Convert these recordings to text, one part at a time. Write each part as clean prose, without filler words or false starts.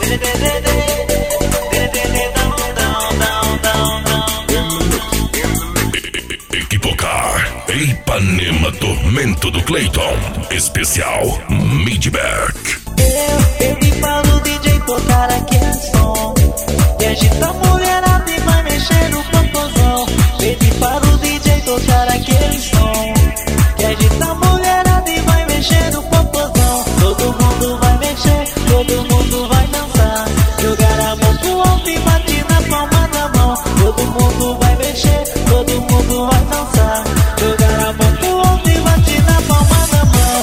Equipocar, Ipanema Tormento do Clayton, especial Midback. Eu vim para o DJ tocar aquele som e agita a mulherada e vai mexer no popozão. Pedi para o DJ tocar aquele som e agita a mulherada e vai mexer no popozão. Todo mundo vai mexer, todo mundo vai dançar, jogar a mão pro alto e bate na palma da mão. Todo mundo vai mexer, todo mundo vai dançar, jogar a mão pro alto e bate na palma da mão.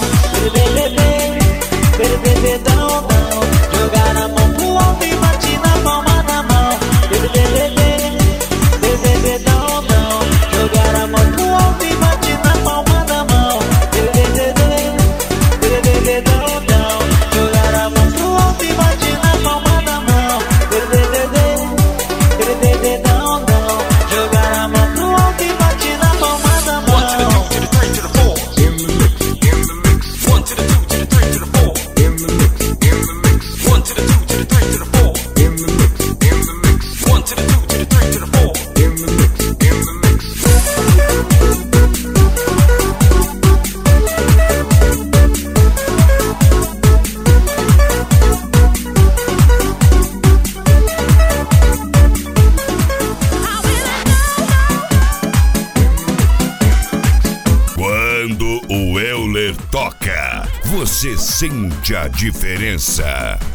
Bebê, dão, jogar a mão pro alto e bate na palma da mão. Bebê, dão, jogar a mão pro alto e bate na palma da mão. Bebê, dão, jogar a mão pro alto e bate na palma da mão. Bebê, dão, jogar a mão pro alto e bate na palma da mão. 1 to the 2 to the 3 to the 4. In the mix, 1 to the 2 to the 3 to the 4. In the mix, 1 to the 2 to the 3 to the 4. In the mix, 1 to the 2 to the 3 to the 4. In the mix, Quando o Euler toca, você sente a diferença.